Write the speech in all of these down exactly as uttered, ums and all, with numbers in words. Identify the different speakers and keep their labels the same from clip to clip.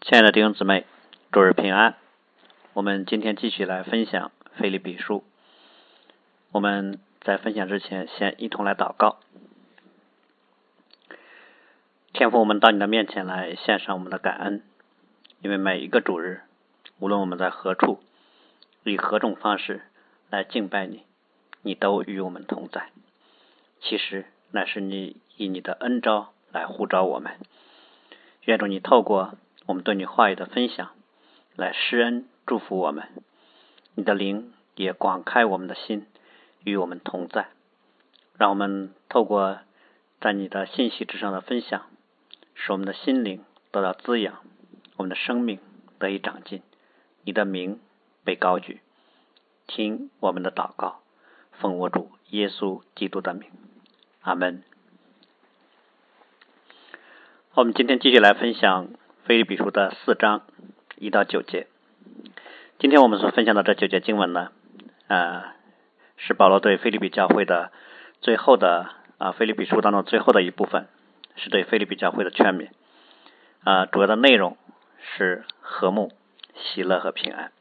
Speaker 1: 亲爱的弟兄姊妹，主日平安。我们今天继续来分享腓立比书。我们在分享之前，先一同来祷告。天父，我们到你的面前来献上我们的感恩，因为每一个主日，无论我们在何处，以何种方式来敬拜你，你都与我们同在。其实乃是你以你的恩召来呼召我们。愿主你透过我们对你话语的分享来施恩祝福我们，你的灵也广开我们的心，与我们同在。让我们透过在你的信息之上的分享，使我们的心灵得到滋养，我们的生命得以长进，你的名被高举。听我们的祷告，奉我主耶稣基督的名，阿们。我们今天继续来分享腓立比书的四章一到九节。今天我们所分享的这九节经文呢，呃，是保罗对腓立比教会的最后的啊，腓立比书当中最后的一部分，是对腓立比教会的劝勉。啊、呃，主要的内容是和睦、喜乐和平安。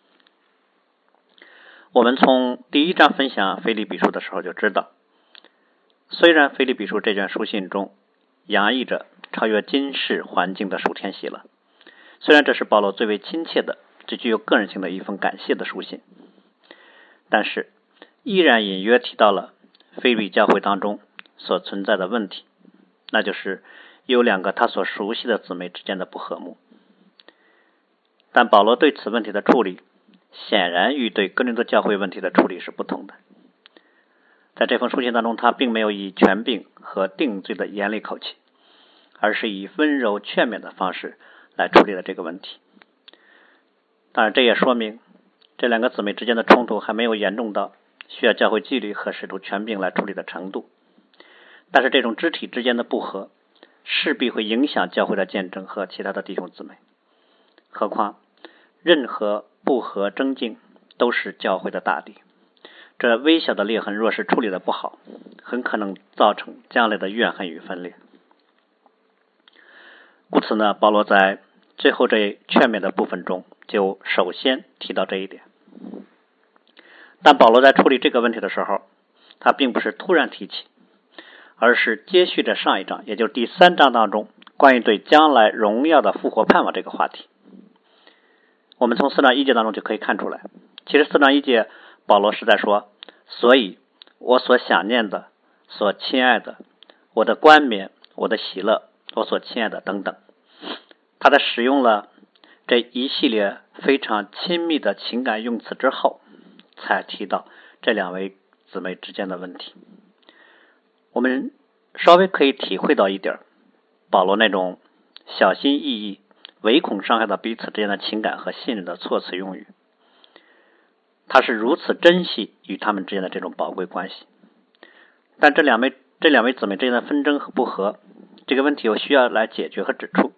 Speaker 1: 我们从第一章分享腓立比书的时候就知道，虽然腓立比书这卷书信中洋溢着超越今世环境的属天喜乐，虽然这是保罗最为亲切的、最具有个人性的一封感谢的书信，但是依然隐约提到了腓立比教会当中所存在的问题，那就是有两个他所熟悉的姊妹之间的不和睦。但保罗对此问题的处理显然与对哥林多教会问题的处理是不同的。在这封书信当中，他并没有以权柄和定罪的严厉口气，而是以温柔劝勉的方式来处理了这个问题。当然，这也说明这两个姊妹之间的冲突还没有严重到需要教会纪律和使徒权柄来处理的程度。但是这种肢体之间的不和势必会影响教会的见证和其他的弟兄姊妹。何况任何不和争竞都是教会的大敌，这微小的裂痕若是处理的不好，很可能造成将来的怨恨与分裂。故此呢，保罗在最后这劝勉的部分中就首先提到这一点。但保罗在处理这个问题的时候，他并不是突然提起，而是接续着上一章，也就是第三章当中关于对将来荣耀的复活盼望这个话题。我们从四章一节当中就可以看出来，其实四章一节保罗是在说，所以我所想念的、所亲爱的、我的冠冕、我的喜乐、我所亲爱的等等，他在使用了这一系列非常亲密的情感用词之后，才提到这两位姊妹之间的问题。我们稍微可以体会到一点保罗那种小心翼翼、唯恐伤害到彼此之间的情感和信任的措辞用语，他是如此珍惜与他们之间的这种宝贵关系。但这两位这两位姊妹之间的纷争和不和，这个问题有需要来解决和指出，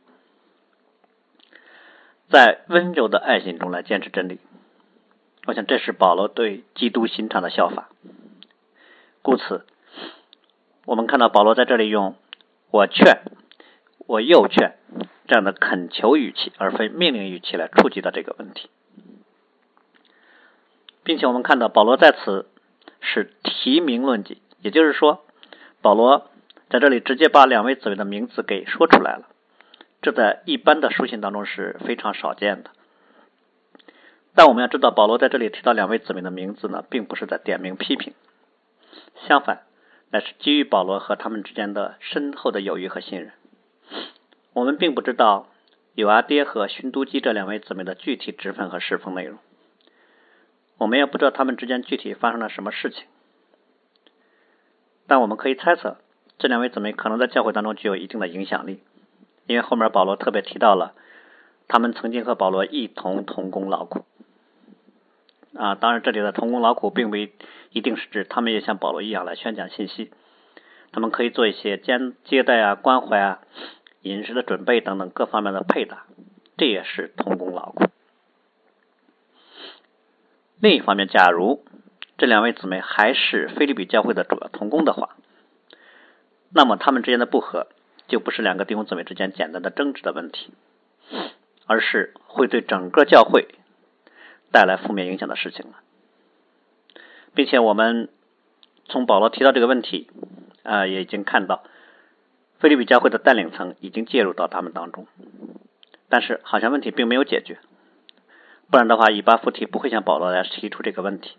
Speaker 1: 在温柔的爱心中来坚持真理。我想这是保罗对基督心肠的效法。故此我们看到保罗在这里用我劝、我又劝这样的恳求语气而非命令语气来触及到这个问题，并且我们看到保罗在此是提名论己，也就是说保罗在这里直接把两位姊妹的名字给说出来了，这在一般的书信当中是非常少见的。但我们要知道，保罗在这里提到两位姊妹的名字呢，并不是在点名批评，相反乃是基于保罗和他们之间的深厚的友谊和信任。我们并不知道友阿爹和勋都基这两位姊妹的具体职分和侍奉内容，我们也不知道他们之间具体发生了什么事情，但我们可以猜测这两位姊妹可能在教会当中具有一定的影响力，因为后面保罗特别提到了他们曾经和保罗一同同工劳苦啊，当然这里的同工劳苦并不一定是指他们也像保罗一样来宣讲信息，他们可以做一些接接待啊、关怀啊、饮食的准备等等各方面的配搭，这也是同工劳苦。另一方面，假如这两位姊妹还是腓立比教会的主要同工的话，那么他们之间的不和就不是两个弟兄姊妹之间简单的争执的问题， 而是会对整个教会带来负面影响的事情了。并且我们从保罗提到这个问题，呃，也已经看到腓立比教会的带领层已经介入到他们当中，但是好像问题并没有解决，不然的话以巴弗提不会向保罗来提出这个问题。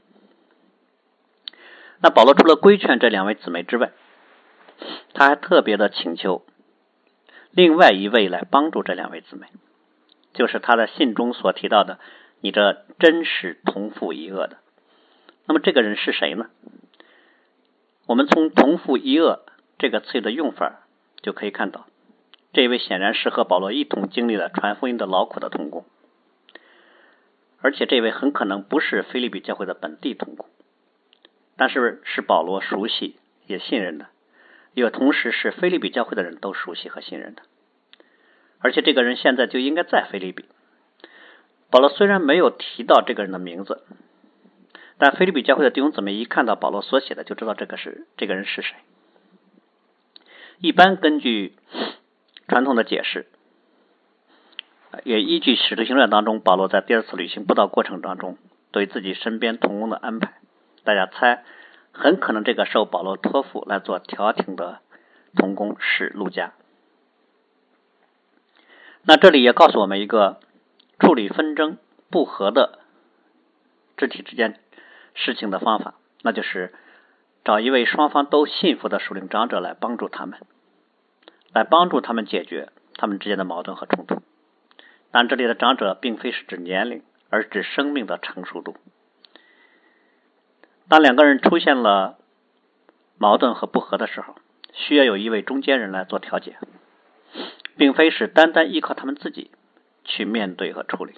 Speaker 1: 那保罗除了规劝这两位姊妹之外，他还特别的请求另外一位来帮助这两位姊妹，就是他在信中所提到的你这真是同父异恶的。那么这个人是谁呢？我们从同父异恶这个词的用法就可以看到，这位显然是和保罗一同经历了传福音的劳苦的同工，而且这位很可能不是腓立比教会的本地同工，但是是保罗熟悉也信任的，也同时是腓立比教会的人都熟悉和信任的，而且这个人现在就应该在腓立比。保罗虽然没有提到这个人的名字，但腓立比教会的弟兄姊妹一看到保罗所写的就知道这个是这个人是谁。一般根据传统的解释，也依据使徒行传当中保罗在第二次旅行布道过程当中对自己身边同工的安排，大家猜很可能这个受保罗托付来做调停的同工是路加。那这里也告诉我们一个处理纷争不和的肢体之间事情的方法，那就是找一位双方都信服的属灵长者来帮助他们，来帮助他们解决他们之间的矛盾和冲突。但这里的长者并非是指年龄，而是指生命的成熟度。当两个人出现了矛盾和不和的时候，需要有一位中间人来做调解，并非是单单依靠他们自己去面对和处理。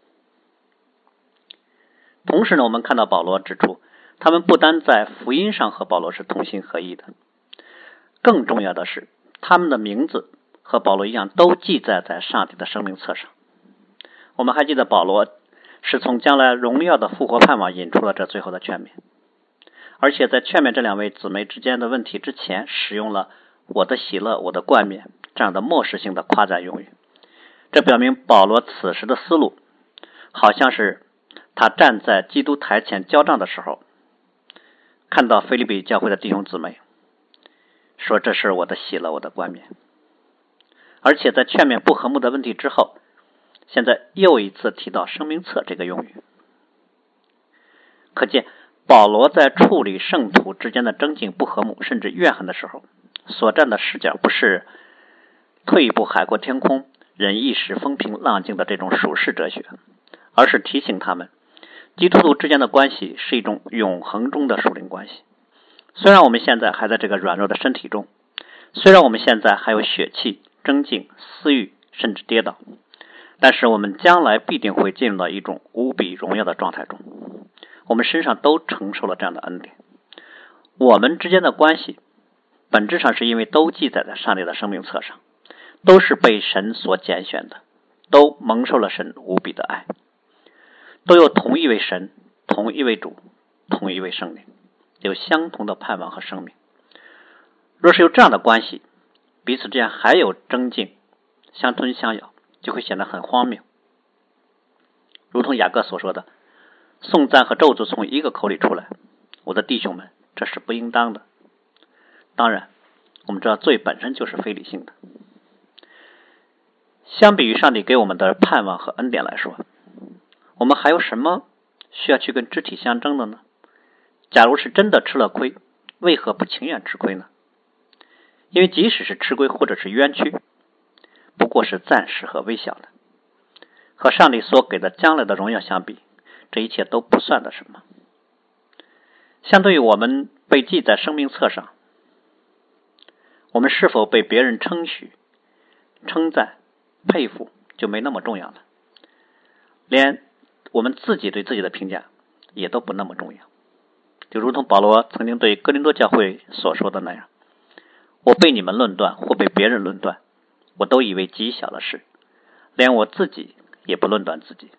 Speaker 1: 同时呢，我们看到保罗指出，他们不单在福音上和保罗是同心合意的，更重要的是他们的名字和保罗一样都记载在上帝的生命册上。我们还记得保罗是从将来荣耀的复活盼望引出了这最后的劝勉，而且在劝勉这两位姊妹之间的问题之前，使用了我的喜乐我的冠冕这样的漠视性的夸赞用语。这表明保罗此时的思路好像是他站在基督台前交账的时候，看到腓立比教会的弟兄姊妹说这是我的喜乐我的冠冕，而且在劝勉不和睦的问题之后，现在又一次提到生命册这个用语。可见保罗在处理圣徒之间的争竞不和睦甚至怨恨的时候，所站的视角不是退一步海阔天空忍一时风平浪静的这种属世哲学，而是提醒他们基督徒之间的关系是一种永恒中的属灵关系。虽然我们现在还在这个软弱的身体中，虽然我们现在还有血气争竞私欲甚至跌倒，但是我们将来必定会进入到一种无比荣耀的状态中，我们身上都承受了这样的恩典。我们之间的关系本质上是因为都记载在上帝的生命册上，都是被神所拣选的，都蒙受了神无比的爱，都有同一位神同一位主同一位圣灵，有相同的盼望和生命。若是有这样的关系，彼此之间还有争竞相吞相咬，就会显得很荒谬。如同雅各所说的，颂赞和咒诅从一个口里出来，我的弟兄们，这是不应当的。当然我们知道罪本身就是非理性的，相比于上帝给我们的盼望和恩典来说，我们还有什么需要去跟肢体相争的呢？假如是真的吃了亏，为何不情愿吃亏呢？因为即使是吃亏或者是冤屈，不过是暂时和微小的，和上帝所给的将来的荣耀相比，这一切都不算的什么。相对于我们被记在生命册上，我们是否被别人称许、称赞、佩服就没那么重要了，连我们自己对自己的评价也都不那么重要。就如同保罗曾经对哥林多教会所说的那样，我被你们论断或被别人论断，我都以为极小的事，连我自己也不论断自己。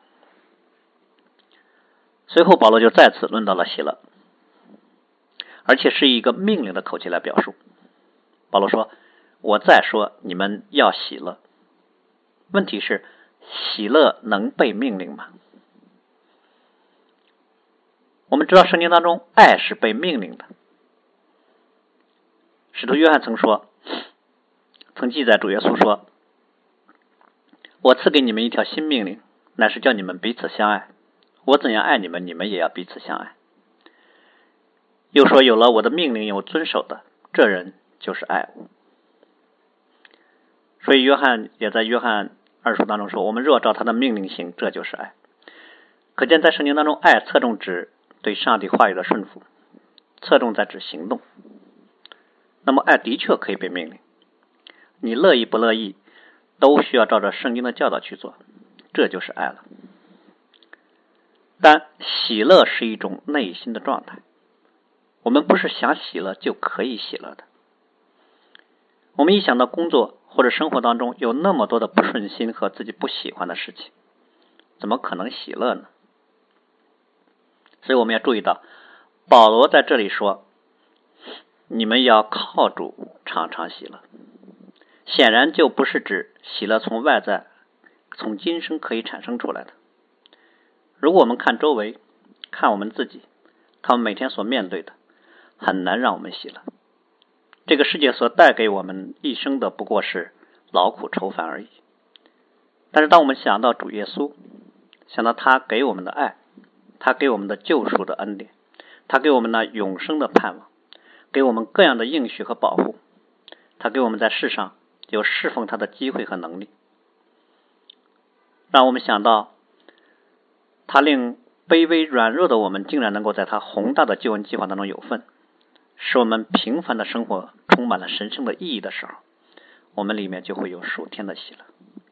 Speaker 1: 随后保罗就再次论到了喜乐，而且是以一个命令的口气来表述。保罗说，我再说你们要喜乐。问题是喜乐能被命令吗？我们知道圣经当中爱是被命令的。使徒约翰曾说，曾记载主耶稣说，我赐给你们一条新命令，乃是叫你们彼此相爱。我怎样爱你们，你们也要彼此相爱。又说，有了我的命令有遵守的，这人就是爱我。所以约翰也在约翰二书当中说，我们若照他的命令行，这就是爱。可见在圣经当中，爱侧重指对上帝话语的顺服，侧重在指行动。那么爱的确可以被命令，你乐意不乐意都需要照着圣经的教导去做，这就是爱了。但喜乐是一种内心的状态，我们不是想喜乐就可以喜乐的。我们一想到工作或者生活当中有那么多的不顺心和自己不喜欢的事情，怎么可能喜乐呢？所以我们要注意到，保罗在这里说，你们要靠主常常喜乐，显然就不是指喜乐从外在从今生可以产生出来的。如果我们看周围，看我们自己，看我们每天所面对的，很难让我们喜乐。这个世界所带给我们一生的不过是劳苦愁烦而已。但是当我们想到主耶稣，想到他给我们的爱，他给我们的救赎的恩典，他给我们那永生的盼望，给我们各样的应许和保护，他给我们在世上有侍奉他的机会和能力，让我们想到他令卑微软弱的我们竟然能够在他宏大的救恩计划当中有份，使我们平凡的生活充满了神圣的意义的时候，我们里面就会有属天的喜乐。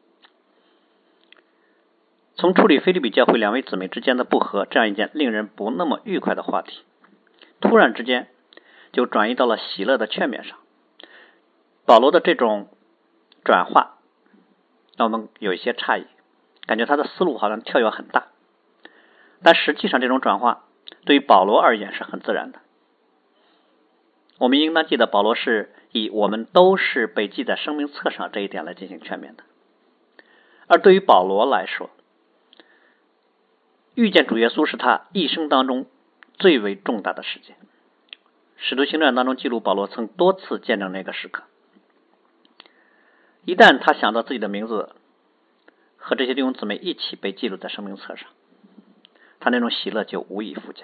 Speaker 1: 从处理腓立比教会两位姊妹之间的不和这样一件令人不那么愉快的话题，突然之间就转移到了喜乐的劝勉上。保罗的这种转化让我们有一些诧异，感觉他的思路好像跳跃很大，但实际上这种转化对于保罗而言是很自然的。我们应当记得，保罗是以我们都是被记在生命册上这一点来进行劝勉的。而对于保罗来说，遇见主耶稣是他一生当中最为重大的事件。使徒行传当中记录，保罗曾多次见证那个时刻。一旦他想到自己的名字和这些弟兄姊妹一起被记录在生命册上，他那种喜乐就无以复加。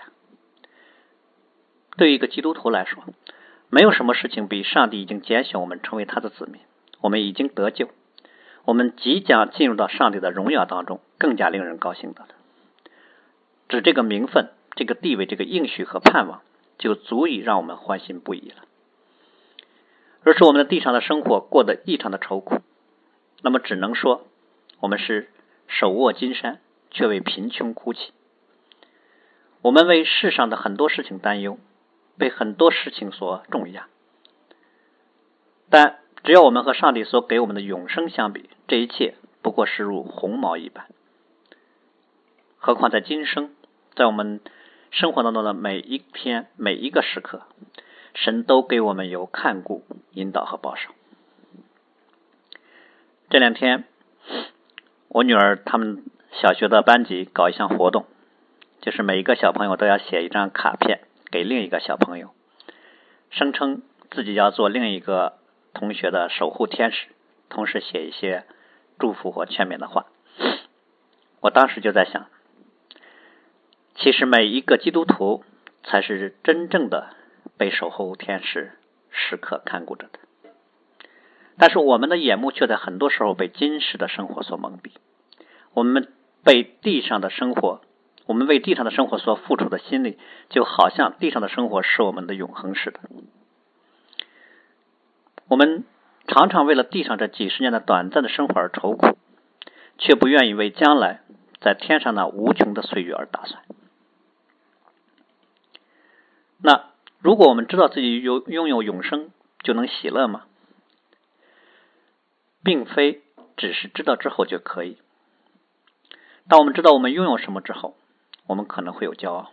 Speaker 1: 对于一个基督徒来说，没有什么事情比上帝已经拣选我们成为他的子民，我们已经得救，我们即将进入到上帝的荣耀当中，更加令人高兴的了。指这个名分、这个地位、这个应许和盼望，就足以让我们欢欣不已了。而是我们的地上的生活过得异常的愁苦，那么只能说我们是手握金山，却为贫穷哭泣。我们为世上的很多事情担忧，被很多事情所重压，但只要我们和上帝所给我们的永生相比，这一切不过是如鸿毛一般。何况在今生，在我们生活当中的每一天每一个时刻，神都给我们有看顾、引导和保守。这两天我女儿他们小学的班级搞一项活动，就是每一个小朋友都要写一张卡片给另一个小朋友，声称自己要做另一个同学的守护天使，同时写一些祝福或劝勉的话。我当时就在想，其实每一个基督徒才是真正的被守护天使时刻看顾着的，但是我们的眼目却在很多时候被今世的生活所蒙蔽，我们被地上的生活我们为地上的生活所付出的心力，就好像地上的生活是我们的永恒似的。我们常常为了地上这几十年的短暂的生活而愁苦，却不愿意为将来在天上那无穷的岁月而打算。那如果我们知道自己有拥有永生就能喜乐吗？并非只是知道之后就可以。当我们知道我们拥有什么之后，我们可能会有骄傲。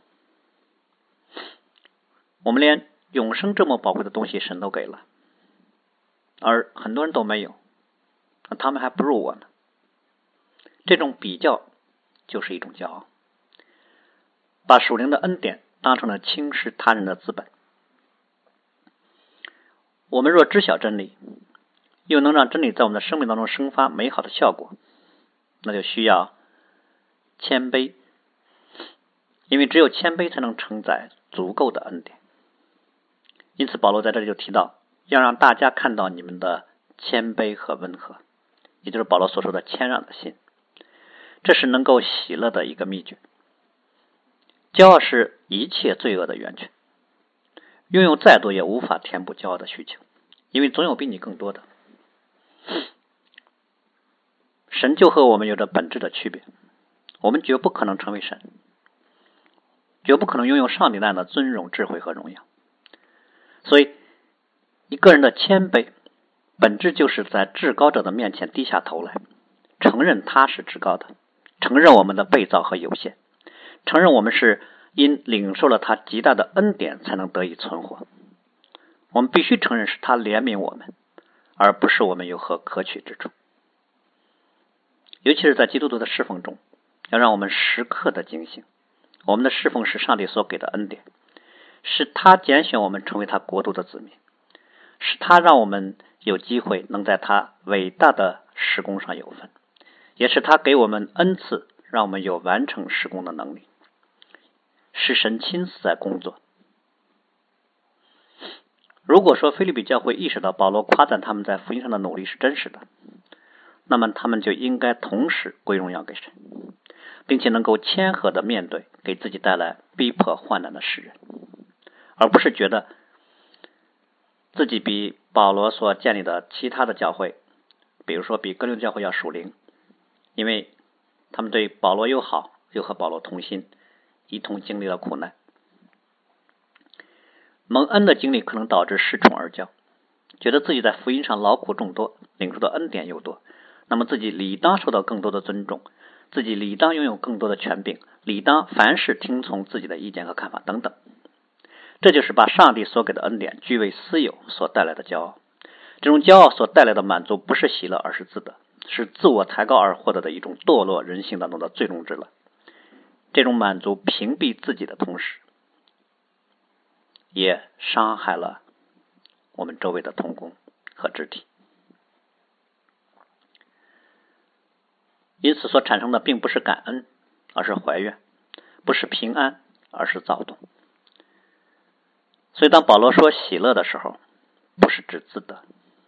Speaker 1: 我们连永生这么宝贵的东西神都给了，而很多人都没有，他们还不如我呢。 这种比较就是一种骄傲，把属灵的恩典当成了轻视他人的资本。我们若知晓真理，又能让真理在我们的生命当中生发美好的效果，那就需要谦卑，因为只有谦卑才能承载足够的恩典。因此保罗在这里就提到，要让大家看到你们的谦卑和温和，也就是保罗所说的谦让的心，这是能够喜乐的一个秘诀。骄傲是一切罪恶的源泉，拥有再多也无法填补骄傲的需求，因为总有比你更多的。神就和我们有着本质的区别，我们绝不可能成为神，绝不可能拥有上帝那样的尊荣、智慧和荣耀。所以一个人的谦卑本质就是在至高者的面前低下头来，承认他是至高的，承认我们的被造和有限，承认我们是因领受了他极大的恩典才能得以存活。我们必须承认是他怜悯我们，而不是我们有何可取之处。尤其是在基督徒的侍奉中，要让我们时刻的警醒，我们的侍奉是上帝所给的恩典，是他拣选我们成为他国度的子民，是他让我们有机会能在他伟大的事工上有份，也是他给我们恩赐，让我们有完成事工的能力，是神亲自在工作。如果说腓立比教会意识到保罗夸赞他们在福音上的努力是真实的，那么他们就应该同时归荣耀给神，并且能够谦和的面对给自己带来逼迫患难的世人，而不是觉得自己比保罗所建立的其他的教会，比如说比哥林多教会要属灵，因为他们对保罗友好，又和保罗同心，一同经历了苦难。蒙恩的经历可能导致恃宠而骄，觉得自己在福音上劳苦众多，领受的恩典又多，那么自己理当受到更多的尊重，自己理当拥有更多的权柄，理当凡事听从自己的意见和看法等等。这就是把上帝所给的恩典据为私有所带来的骄傲。这种骄傲所带来的满足不是喜乐，而是自得，是自我抬高而获得的一种堕落人性当中的最终之乐。这种满足屏蔽自己的同时，也伤害了我们周围的同工和肢体。因此所产生的并不是感恩，而是怀怨；不是平安，而是躁动。所以当保罗说喜乐的时候，不是指自得，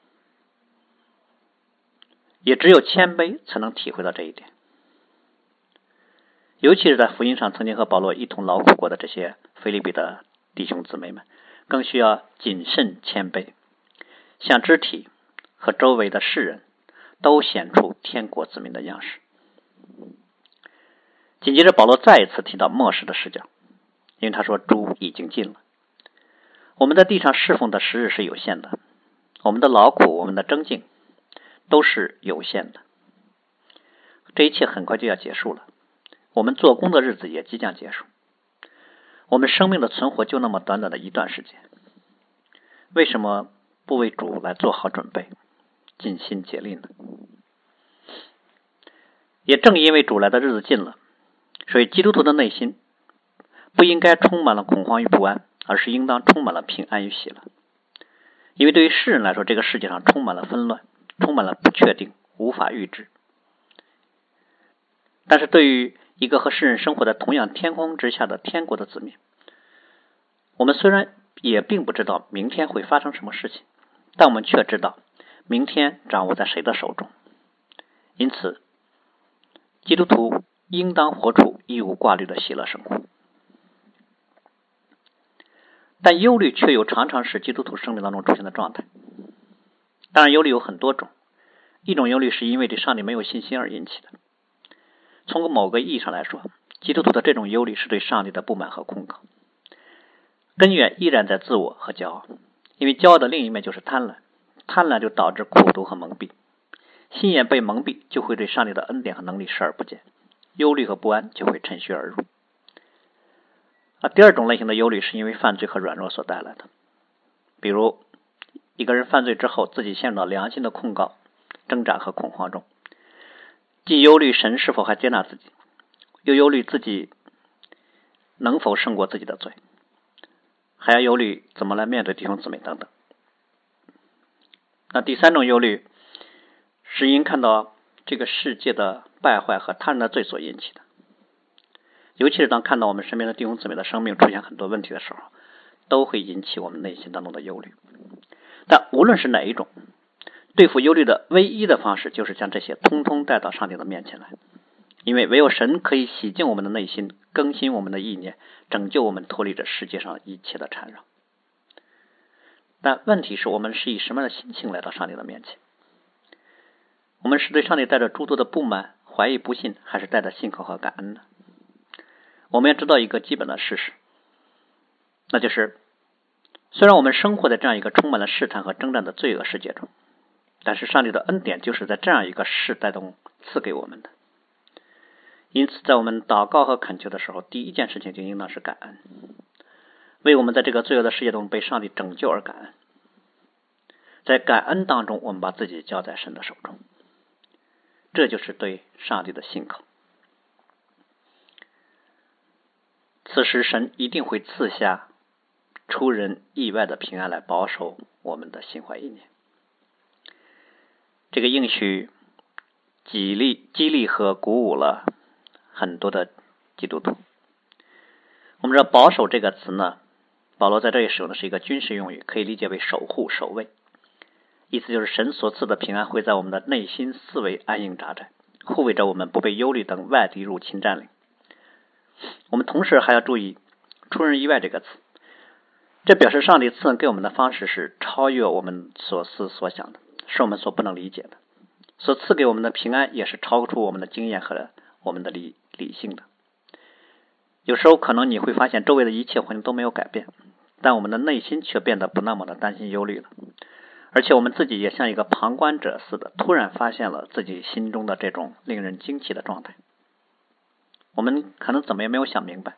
Speaker 1: 也只有谦卑才能体会到这一点。尤其是在福音上曾经和保罗一同劳苦过的这些腓立比的弟兄姊妹们，更需要谨慎谦卑，向肢体和周围的世人都显出天国子民的样式。紧接着保罗再一次提到末世的视角，因为他说主已经近了。我们在地上侍奉的时日是有限的，我们的劳苦，我们的争竞都是有限的，这一切很快就要结束了，我们做工的日子也即将结束，我们生命的存活就那么短短的一段时间，为什么不为主来做好准备，尽心竭力呢？也正因为主来的日子近了，所以基督徒的内心不应该充满了恐慌与不安，而是应当充满了平安与喜乐。因为对于世人来说，这个世界上充满了纷乱，充满了不确定，无法预知。但是对于一个和世人生活在同样天空之下的天国的子民，我们虽然也并不知道明天会发生什么事情，但我们却知道明天掌握在谁的手中。因此基督徒应当活出一无挂虑的喜乐生活。但忧虑却又常常是基督徒生命当中出现的状态。当然忧虑有很多种，一种忧虑是因为对上帝没有信心而引起的。从某个意义上来说，基督徒的这种忧虑是对上帝的不满和控告，根源依然在自我和骄傲。因为骄傲的另一面就是贪婪，贪婪就导致苦毒和蒙蔽，心眼被蒙蔽，就会对上帝的恩典和能力视而不见，忧虑和不安就会趁虚而入。啊，第二种类型的忧虑是因为犯罪和软弱所带来的，比如一个人犯罪之后，自己陷入到良心的控告、挣扎和恐慌中， 既忧虑神是否还接纳自己，又忧虑自己能否胜过自己的罪，还要忧虑怎么来面对弟兄姊妹等等。那第三种忧虑是因看到这个世界的败坏和他人的罪所引起的，尤其是当看到我们身边的弟兄姊妹的生命出现很多问题的时候，都会引起我们内心当中的忧虑。但无论是哪一种，对付忧虑的唯一的方式就是将这些通通带到上帝的面前来，因为唯有神可以洗净我们的内心，更新我们的意念，拯救我们脱离这世界上一切的缠绕。但问题是我们是以什么样的心情来到上帝的面前？我们是对上帝带着诸多的不满、怀疑、不信，还是带着信靠和感恩呢？我们要知道一个基本的事实，那就是虽然我们生活在这样一个充满了试探和征战的罪恶世界中，但是上帝的恩典就是在这样一个世代中赐给我们的。因此在我们祷告和恳求的时候，第一件事情就应当是感恩，为我们在这个罪恶的世界中被上帝拯救而感恩。在感恩当中，我们把自己交在神的手中，这就是对上帝的信靠。此时神一定会赐下出人意外的平安来保守我们的心怀意念。这个应许激励激励和鼓舞了很多的基督徒。我们知道保守这个词呢，保罗在这里使用的是一个军事用语，可以理解为守护、守卫，意思就是神所赐的平安会在我们的内心思维安营扎寨，护卫着我们不被忧虑等外敌入侵占领。我们同时还要注意出人意外这个词，这表示上帝赐恩给我们的方式是超越我们所思所想的，是我们所不能理解的，所赐给我们的平安也是超出我们的经验和我们的理理性的。有时候可能你会发现周围的一切环境都没有改变，但我们的内心却变得不那么的担心忧虑了，而且我们自己也像一个旁观者似的，突然发现了自己心中的这种令人惊奇的状态。我们可能怎么也没有想明白，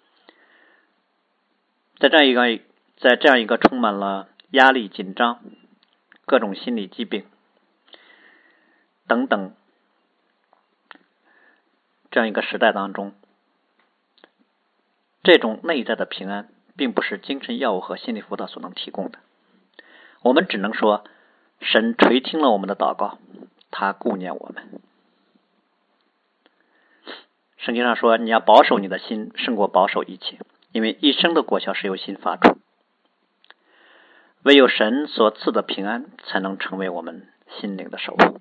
Speaker 1: 在这样一个在这样一个充满了压力、紧张、各种心理疾病等等这样一个时代当中，这种内在的平安并不是精神药物和心理辅导所能提供的。我们只能说神垂听了我们的祷告，他顾念我们。圣经上说，你要保守你的心胜过保守一切，因为一生的果效是由心发出。唯有神所赐的平安才能成为我们心灵的守护。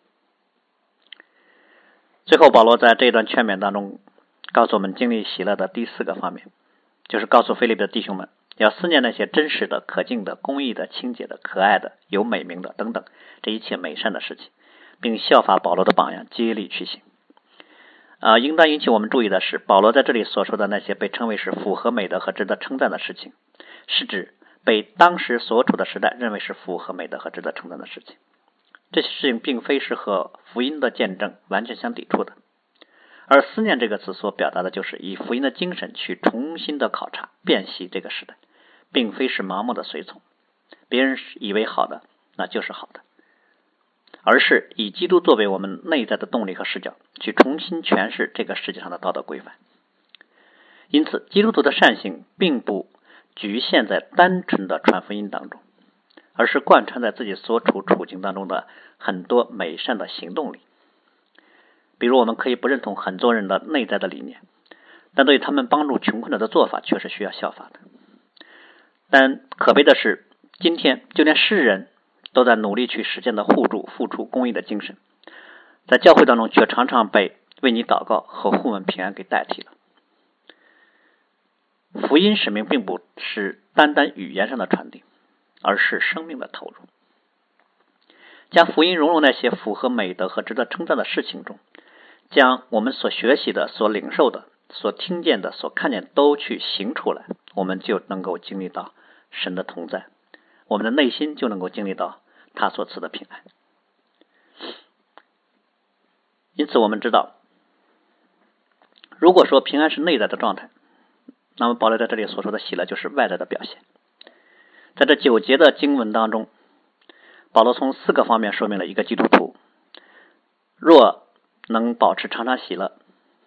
Speaker 1: 最后保罗在这一段劝勉当中告诉我们经历喜乐的第四个方面，就是告诉腓立比的弟兄们要思念那些真实的、可敬的、公义的、清洁的、可爱的、有美名的等等这一切美善的事情，并效法保罗的榜样接力去行。啊，应当引起我们注意的是，保罗在这里所说的那些被称为是符合美德和值得称赞的事情，是指被当时所处的时代认为是符合美德和值得称赞的事情。这些事情并非是和福音的见证完全相抵触的，而思念这个词所表达的就是以福音的精神去重新的考察、辨析这个时代，并非是盲目的随从，别人以为好的那就是好的，而是以基督作为我们内在的动力和视角，去重新诠释这个世界上的道德规范。因此基督徒的善行并不局限在单纯的传福音当中，而是贯穿在自己所处处境当中的很多美善的行动里。比如我们可以不认同很多人的内在的理念，但对他们帮助穷困者的做法却是需要效法的。但可悲的是，今天就连世人都在努力去实践的互助、付出、公益的精神，在教会当中却常常被为你祷告和互问平安给代替了。福音使命并不是单单语言上的传递，而是生命的投入。将福音融入那些符合美德和值得称赞的事情中，将我们所学习的、所领受的、所听见的、所看见都去行出来，我们就能够经历到神的同在，我们的内心就能够经历到他所赐的平安。因此我们知道，如果说平安是内在的状态，那么保罗在这里所说的喜乐就是外在的表现。在这九节的经文当中，保罗从四个方面说明了一个基督徒若能保持常常喜乐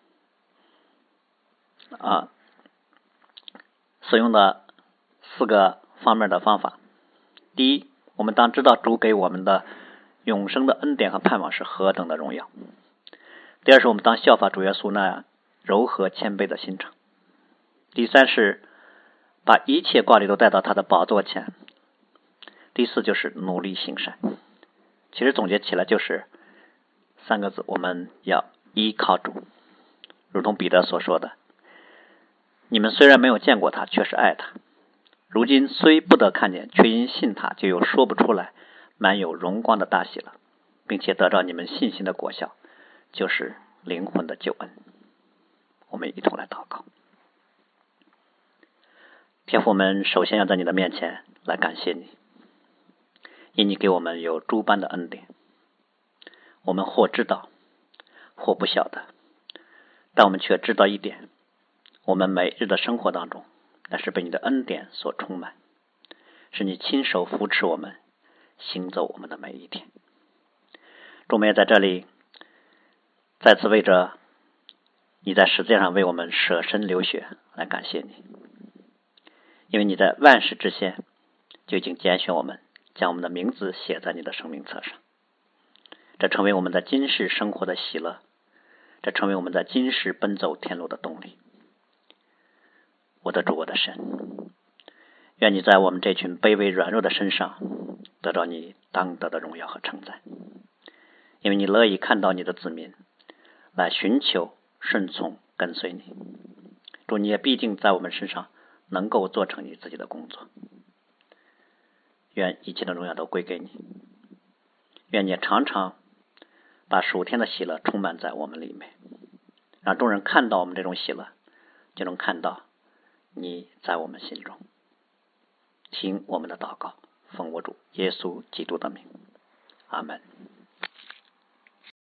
Speaker 1: 啊，使用的四个方面的方法。第一，我们当知道主给我们的永生的恩典和盼望是何等的荣耀。第二是我们当效法主耶稣那样柔和谦卑的心肠。第三是把一切挂虑都带到他的宝座前。第四就是努力行善。其实总结起来就是三个字，我们要依靠主。如同彼得所说的，你们虽然没有见过他，却是爱他。如今虽不得看见，却因信他，就有说不出来满有荣光的大喜了，并且得到你们信心的果效，就是灵魂的救恩。我们一同来祷告。天父，我们首先要在你的面前来感谢你，因你给我们有诸般的恩典，我们或知道或不晓得，但我们却知道一点，我们每日的生活当中，那是被你的恩典所充满，是你亲手扶持我们行走我们的每一天。主，我们也在这里再次为着你在世界上为我们舍身流血来感谢你，因为你在万事之先就已经拣选我们，将我们的名字写在你的生命册上，这成为我们在今世生活的喜乐，这成为我们在今世奔走天路的动力。我的主，我的神，愿你在我们这群卑微软弱的身上得到你当得的荣耀和称赞，因为你乐意看到你的子民来寻求顺从跟随你。主，你也必定在我们身上能够做成你自己的工作。愿一切的荣耀都归给你，愿你也常常把属天的喜乐充满在我们里面，让众人看到我们这种喜乐，就能看到你在我们心中。听我们的祷告，奉我主耶稣基督的名，阿们。